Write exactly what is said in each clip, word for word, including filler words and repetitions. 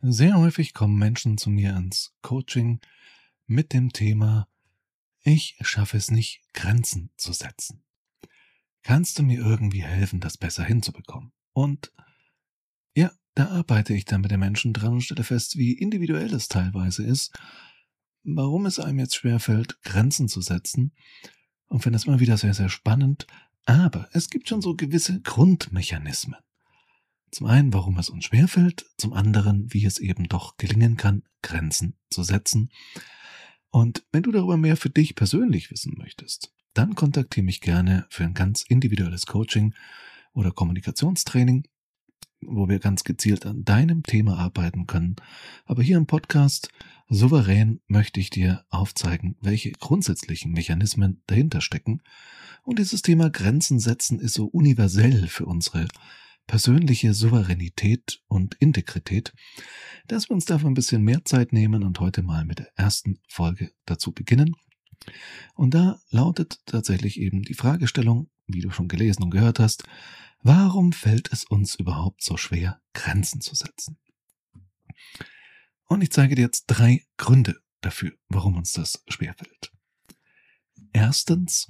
Sehr häufig kommen Menschen zu mir ins Coaching mit dem Thema: Ich schaffe es nicht, Grenzen zu setzen. Kannst du mir irgendwie helfen, das besser hinzubekommen? Und ja, da arbeite ich dann mit den Menschen dran und stelle fest, wie individuell es teilweise ist, warum es einem jetzt schwerfällt, Grenzen zu setzen, und finde das immer wieder sehr, sehr spannend. Aber es gibt schon so gewisse Grundmechanismen. Zum einen, warum es uns schwerfällt, zum anderen, wie es eben doch gelingen kann, Grenzen zu setzen. Und wenn du darüber mehr für dich persönlich wissen möchtest, dann kontaktiere mich gerne für ein ganz individuelles Coaching oder Kommunikationstraining, wo wir ganz gezielt an deinem Thema arbeiten können. Aber hier im Podcast Souverän möchte ich dir aufzeigen, welche grundsätzlichen Mechanismen dahinter stecken. Und dieses Thema Grenzen setzen ist so universell für unsere persönliche Souveränität und Integrität, dass wir uns dafür ein bisschen mehr Zeit nehmen und heute mal mit der ersten Folge dazu beginnen. Und da lautet tatsächlich eben die Fragestellung, wie du schon gelesen und gehört hast: Warum fällt es uns überhaupt so schwer, Grenzen zu setzen? Und ich zeige dir jetzt drei Gründe dafür, warum uns das schwerfällt. Erstens,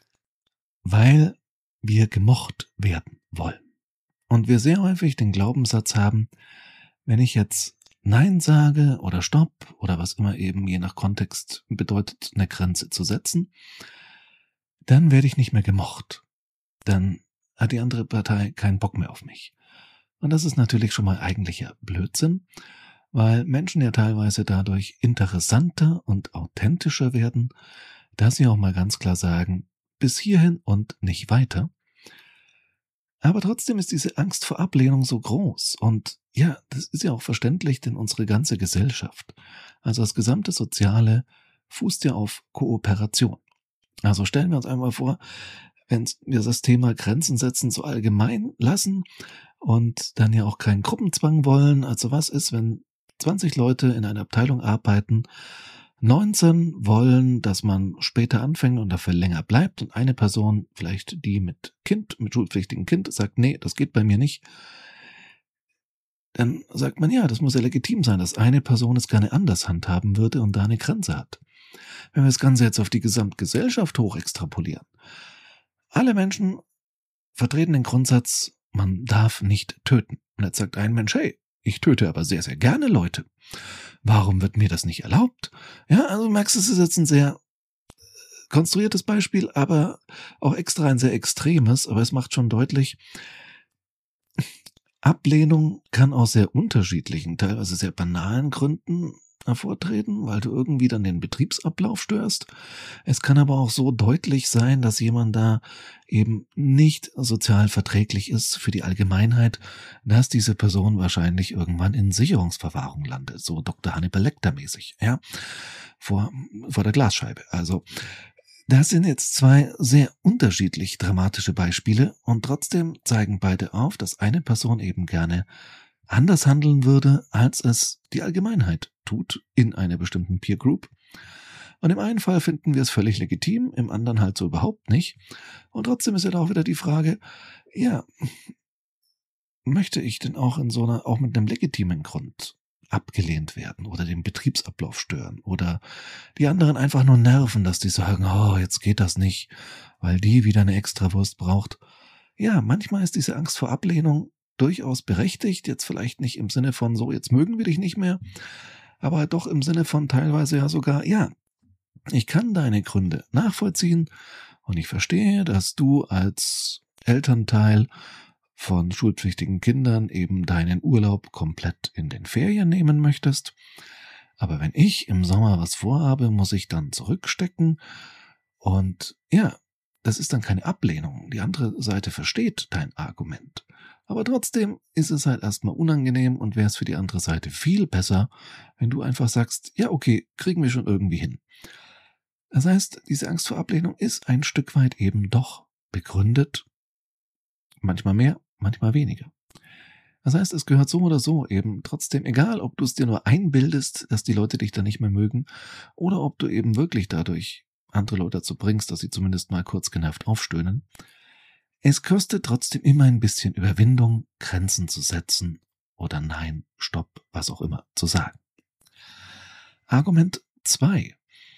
weil wir gemocht werden wollen. Und wir sehr häufig den Glaubenssatz haben: Wenn ich jetzt Nein sage oder Stopp oder was immer eben je nach Kontext bedeutet, eine Grenze zu setzen, dann werde ich nicht mehr gemocht. Dann hat die andere Partei keinen Bock mehr auf mich. Und das ist natürlich schon mal eigentlicher Blödsinn, weil Menschen ja teilweise dadurch interessanter und authentischer werden, dass sie auch mal ganz klar sagen: Bis hierhin und nicht weiter. Aber trotzdem ist diese Angst vor Ablehnung so groß. Und ja, das ist ja auch verständlich, denn unsere ganze Gesellschaft, also das gesamte Soziale, fußt ja auf Kooperation. Also stellen wir uns einmal vor, wenn wir das Thema Grenzen setzen so allgemein lassen und dann ja auch keinen Gruppenzwang wollen. Also was ist, wenn zwanzig Leute in einer Abteilung arbeiten, neunzehn wollen, dass man später anfängt und dafür länger bleibt, und eine Person, vielleicht die mit Kind, mit schulpflichtigem Kind, sagt: Nee, das geht bei mir nicht. Dann sagt man: Ja, das muss ja legitim sein, dass eine Person es gerne anders handhaben würde und da eine Grenze hat. Wenn wir das Ganze jetzt auf die Gesamtgesellschaft hoch extrapolieren: Alle Menschen vertreten den Grundsatz, man darf nicht töten. Und jetzt sagt ein Mensch: Hey, ich töte aber sehr, sehr gerne Leute. Warum wird mir das nicht erlaubt? Ja, also merkst du, es ist jetzt ein sehr konstruiertes Beispiel, aber auch extra ein sehr extremes, aber es macht schon deutlich, Ablehnung kann aus sehr unterschiedlichen, teilweise sehr banalen Gründen hervortreten, weil du irgendwie dann den Betriebsablauf störst. Es kann aber auch so deutlich sein, dass jemand da eben nicht sozial verträglich ist für die Allgemeinheit, dass diese Person wahrscheinlich irgendwann in Sicherungsverwahrung landet, so Doktor Hannibal Lecter mäßig, ja, vor, vor der Glasscheibe. Also das sind jetzt zwei sehr unterschiedlich dramatische Beispiele, und trotzdem zeigen beide auf, dass eine Person eben gerne anders handeln würde, als es die Allgemeinheit tut in einer bestimmten Peer Group. Und im einen Fall finden wir es völlig legitim, im anderen halt so überhaupt nicht. Und trotzdem ist ja da auch wieder die Frage: Ja, möchte ich denn auch in so einer, auch mit einem legitimen Grund abgelehnt werden oder den Betriebsablauf stören oder die anderen einfach nur nerven, dass die sagen: Oh, jetzt geht das nicht, weil die wieder eine Extrawurst braucht. Ja, manchmal ist diese Angst vor Ablehnung durchaus berechtigt, jetzt vielleicht nicht im Sinne von so, jetzt mögen wir dich nicht mehr, aber doch im Sinne von teilweise ja sogar: Ja, ich kann deine Gründe nachvollziehen und ich verstehe, dass du als Elternteil von schulpflichtigen Kindern eben deinen Urlaub komplett in den Ferien nehmen möchtest. Aber wenn ich im Sommer was vorhabe, muss ich dann zurückstecken. Und ja, das ist dann keine Ablehnung. Die andere Seite versteht dein Argument. Aber trotzdem ist es halt erstmal unangenehm und wäre es für die andere Seite viel besser, wenn du einfach sagst: Ja, okay, kriegen wir schon irgendwie hin. Das heißt, diese Angst vor Ablehnung ist ein Stück weit eben doch begründet. Manchmal mehr, manchmal weniger. Das heißt, es gehört so oder so eben trotzdem, egal ob du es dir nur einbildest, dass die Leute dich dann nicht mehr mögen, oder ob du eben wirklich dadurch andere Leute dazu bringst, dass sie zumindest mal kurz genervt aufstöhnen. Es kostet trotzdem immer ein bisschen Überwindung, Grenzen zu setzen oder Nein, Stopp, was auch immer zu sagen. Argument zwei.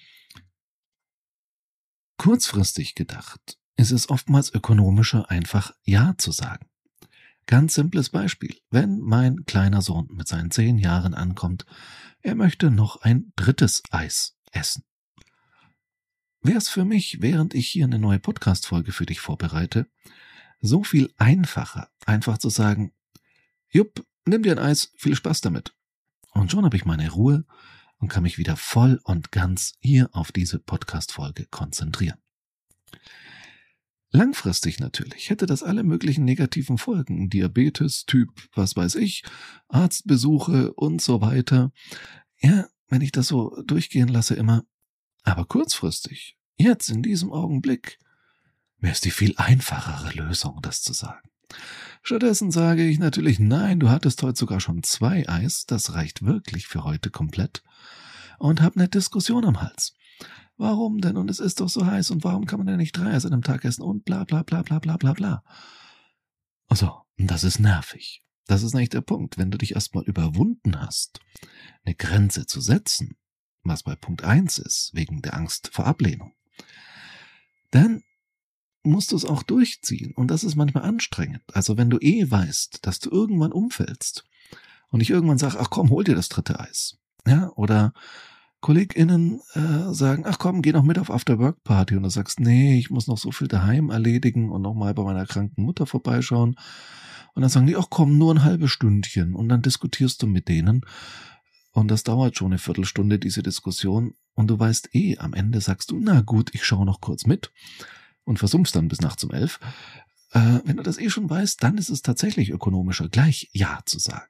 Kurzfristig gedacht ist es oftmals ökonomischer, einfach Ja zu sagen. Ganz simples Beispiel. Wenn mein kleiner Sohn mit seinen zehn Jahren ankommt, er möchte noch ein drittes Eis essen. Wäre es für mich, während ich hier eine neue Podcast-Folge für dich vorbereite, so viel einfacher, einfach zu sagen, jupp, nimm dir ein Eis, viel Spaß damit. Und schon habe ich meine Ruhe und kann mich wieder voll und ganz hier auf diese Podcast-Folge konzentrieren. Langfristig natürlich hätte das alle möglichen negativen Folgen, Diabetes, Typ, was weiß ich, Arztbesuche und so weiter. Ja, wenn ich das so durchgehen lasse immer. Aber kurzfristig, jetzt in diesem Augenblick, wäre es die viel einfachere Lösung, das zu sagen. Stattdessen sage ich natürlich, nein, du hattest heute sogar schon zwei Eis, das reicht wirklich für heute komplett, und hab eine Diskussion am Hals. Warum denn? Und es ist doch so heiß und warum kann man denn nicht drei Eis an einem Tag essen und bla bla bla bla bla bla bla. Also, das ist nervig. Das ist nicht der Punkt. Wenn du dich erstmal überwunden hast, eine Grenze zu setzen, was bei Punkt eins ist, wegen der Angst vor Ablehnung, dann musst du es auch durchziehen. Und das ist manchmal anstrengend. Also wenn du eh weißt, dass du irgendwann umfällst und ich irgendwann sage, ach komm, hol dir das dritte Eis. Ja, oder KollegInnen äh, sagen, ach komm, geh noch mit auf After-Work-Party. Und du sagst, nee, ich muss noch so viel daheim erledigen und nochmal bei meiner kranken Mutter vorbeischauen. Und dann sagen die, ach komm, nur ein halbes Stündchen. Und dann diskutierst du mit denen. Und das dauert schon eine Viertelstunde, diese Diskussion. Und du weißt eh, am Ende sagst du, na gut, ich schaue noch kurz mit. Und versumpfst dann bis nachts um elf. Äh, wenn du das eh schon weißt, dann ist es tatsächlich ökonomischer, gleich Ja zu sagen.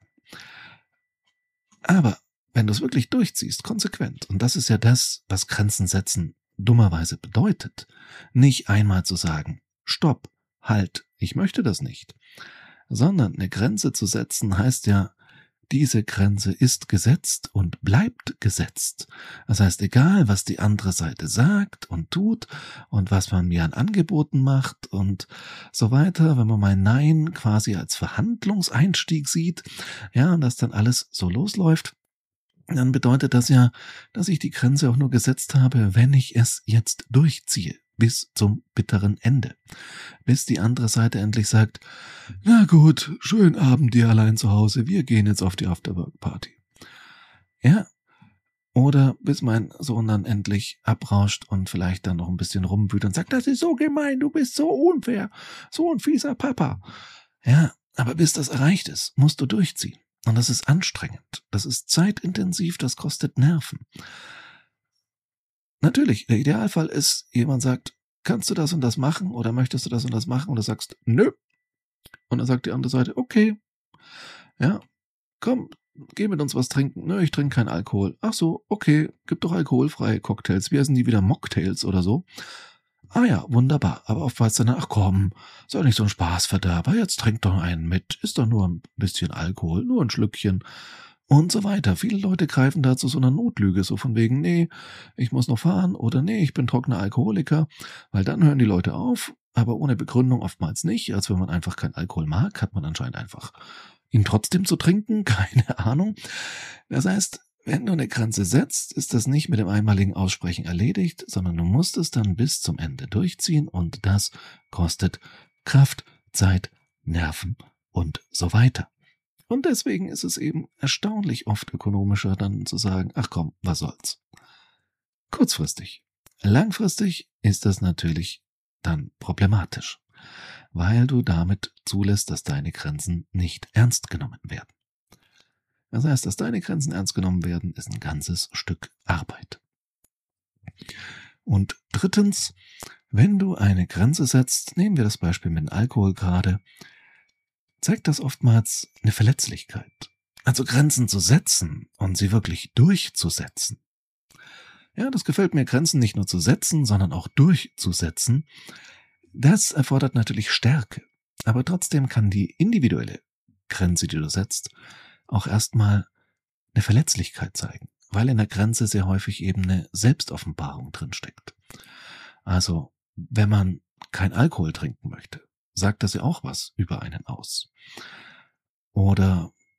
Aber wenn du es wirklich durchziehst, konsequent, und das ist ja das, was Grenzen setzen dummerweise bedeutet, nicht einmal zu sagen, stopp, halt, ich möchte das nicht, sondern eine Grenze zu setzen heißt ja, diese Grenze ist gesetzt und bleibt gesetzt. Das heißt, egal, was die andere Seite sagt und tut und was man mir an Angeboten macht und so weiter, wenn man mein Nein quasi als Verhandlungseinstieg sieht, ja, und das dann alles so losläuft, dann bedeutet das ja, dass ich die Grenze auch nur gesetzt habe, wenn ich es jetzt durchziehe, bis zum bitteren Ende. Bis die andere Seite endlich sagt, na gut, schönen Abend dir allein zu Hause, wir gehen jetzt auf die Afterwork-Party. Ja, oder bis mein Sohn dann endlich abrauscht und vielleicht dann noch ein bisschen rumwühlt und sagt, das ist so gemein, du bist so unfair, so ein fieser Papa. Ja, aber bis das erreicht ist, musst du durchziehen. Und das ist anstrengend, das ist zeitintensiv, das kostet Nerven. Natürlich, der Idealfall ist, jemand sagt, kannst du das und das machen oder möchtest du das und das machen? Und du sagst, nö. Und dann sagt die andere Seite, okay, ja, komm, geh mit uns was trinken. Nö, ich trinke keinen Alkohol. Ach so, okay, gibt doch alkoholfreie Cocktails. Wie heißen die wieder? Mocktails oder so? Ah ja, wunderbar. Aber oftmals dann, ach komm, ist doch nicht so ein Spaßverderber. Jetzt trink doch einen mit. Ist doch nur ein bisschen Alkohol, nur ein Schlückchen. Und so weiter. Viele Leute greifen da zu so einer Notlüge, so von wegen, nee, ich muss noch fahren oder nee, ich bin trockener Alkoholiker, weil dann hören die Leute auf, aber ohne Begründung oftmals nicht. Als wenn man einfach keinen Alkohol mag, hat man anscheinend einfach ihn trotzdem zu trinken, keine Ahnung. Das heißt, wenn du eine Grenze setzt, ist das nicht mit dem einmaligen Aussprechen erledigt, sondern du musst es dann bis zum Ende durchziehen und das kostet Kraft, Zeit, Nerven und so weiter. Und deswegen ist es eben erstaunlich oft ökonomischer, dann zu sagen, ach komm, was soll's. Kurzfristig. Langfristig ist das natürlich dann problematisch, weil du damit zulässt, dass deine Grenzen nicht ernst genommen werden. Das heißt, dass deine Grenzen ernst genommen werden, ist ein ganzes Stück Arbeit. Und drittens, wenn du eine Grenze setzt, nehmen wir das Beispiel mit dem Alkohol gerade, zeigt das oftmals eine Verletzlichkeit. Also Grenzen zu setzen und sie wirklich durchzusetzen. Ja, das gefällt mir, Grenzen nicht nur zu setzen, sondern auch durchzusetzen. Das erfordert natürlich Stärke. Aber trotzdem kann die individuelle Grenze, die du setzt, auch erstmal eine Verletzlichkeit zeigen, weil in der Grenze sehr häufig eben eine Selbstoffenbarung drinsteckt. Also, wenn man kein Alkohol trinken möchte, sagt das ja auch was über einen aus. Oder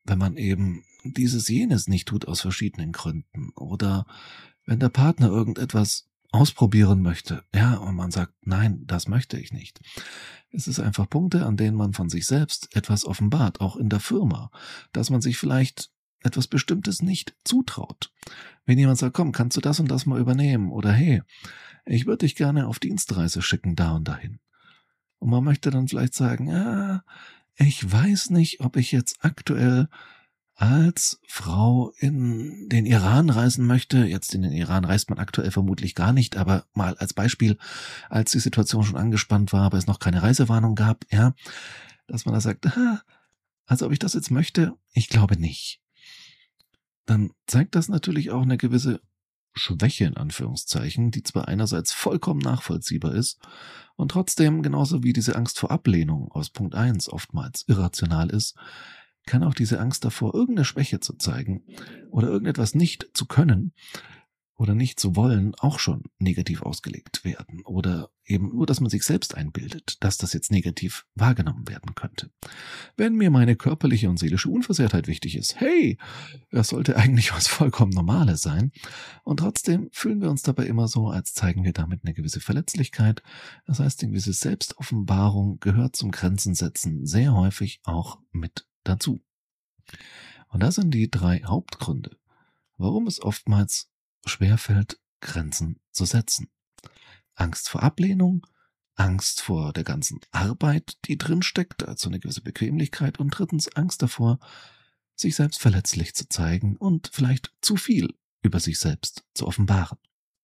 wenn man eben dieses jenes nicht tut aus verschiedenen Gründen oder wenn der Partner irgendetwas ausprobieren möchte, ja, und man sagt, nein, das möchte ich nicht. Es ist einfach Punkte, an denen man von sich selbst etwas offenbart, auch in der Firma, dass man sich vielleicht etwas Bestimmtes nicht zutraut. Wenn jemand sagt, komm, kannst du das und das mal übernehmen? Oder hey, ich würde dich gerne auf Dienstreise schicken, da und dahin. Und man möchte dann vielleicht sagen, ja, ich weiß nicht, ob ich jetzt aktuell als Frau in den Iran reisen möchte. Jetzt in den Iran reist man aktuell vermutlich gar nicht, aber mal als Beispiel, als die Situation schon angespannt war, aber es noch keine Reisewarnung gab, ja, dass man da sagt, ah, also ob ich das jetzt möchte, ich glaube nicht. Dann zeigt das natürlich auch eine gewisse Schwäche in Anführungszeichen, die zwar einerseits vollkommen nachvollziehbar ist und trotzdem genauso wie diese Angst vor Ablehnung aus Punkt eins oftmals irrational ist, kann auch diese Angst davor, irgendeine Schwäche zu zeigen oder irgendetwas nicht zu können oder nicht zu wollen, auch schon negativ ausgelegt werden oder eben nur, dass man sich selbst einbildet, dass das jetzt negativ wahrgenommen werden könnte. Wenn mir meine körperliche und seelische Unversehrtheit wichtig ist, hey, das sollte eigentlich was vollkommen Normales sein. Und trotzdem fühlen wir uns dabei immer so, als zeigen wir damit eine gewisse Verletzlichkeit. Das heißt, eine gewisse Selbstoffenbarung gehört zum Grenzensetzen sehr häufig auch mit dazu. Und das sind die drei Hauptgründe, warum es oftmals schwerfällt, Grenzen zu setzen. Angst vor Ablehnung, Angst vor der ganzen Arbeit, die drinsteckt, also eine gewisse Bequemlichkeit, und drittens Angst davor, sich selbst verletzlich zu zeigen und vielleicht zu viel über sich selbst zu offenbaren.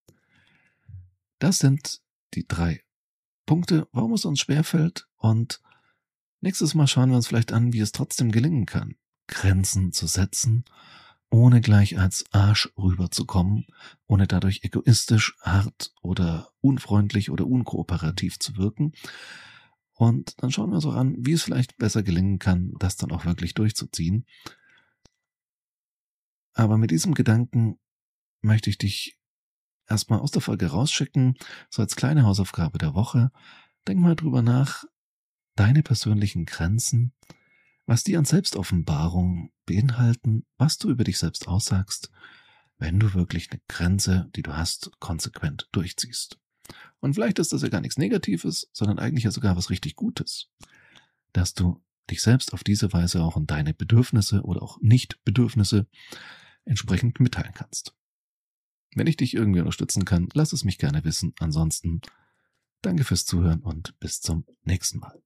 Das sind die drei Punkte, warum es uns schwerfällt, und nächstes Mal schauen wir uns vielleicht an, wie es trotzdem gelingen kann, Grenzen zu setzen, ohne gleich als Arsch rüberzukommen, ohne dadurch egoistisch, hart oder unfreundlich oder unkooperativ zu wirken. Und dann schauen wir uns auch an, wie es vielleicht besser gelingen kann, das dann auch wirklich durchzuziehen. Aber mit diesem Gedanken möchte ich dich erstmal aus der Folge rausschicken, so als kleine Hausaufgabe der Woche. Denk mal drüber nach, deine persönlichen Grenzen, was die an Selbstoffenbarung beinhalten, was du über dich selbst aussagst, wenn du wirklich eine Grenze, die du hast, konsequent durchziehst. Und vielleicht ist das ja gar nichts Negatives, sondern eigentlich ja sogar was richtig Gutes, dass du dich selbst auf diese Weise auch in deine Bedürfnisse oder auch Nicht-Bedürfnisse entsprechend mitteilen kannst. Wenn ich dich irgendwie unterstützen kann, lass es mich gerne wissen. Ansonsten danke fürs Zuhören und bis zum nächsten Mal.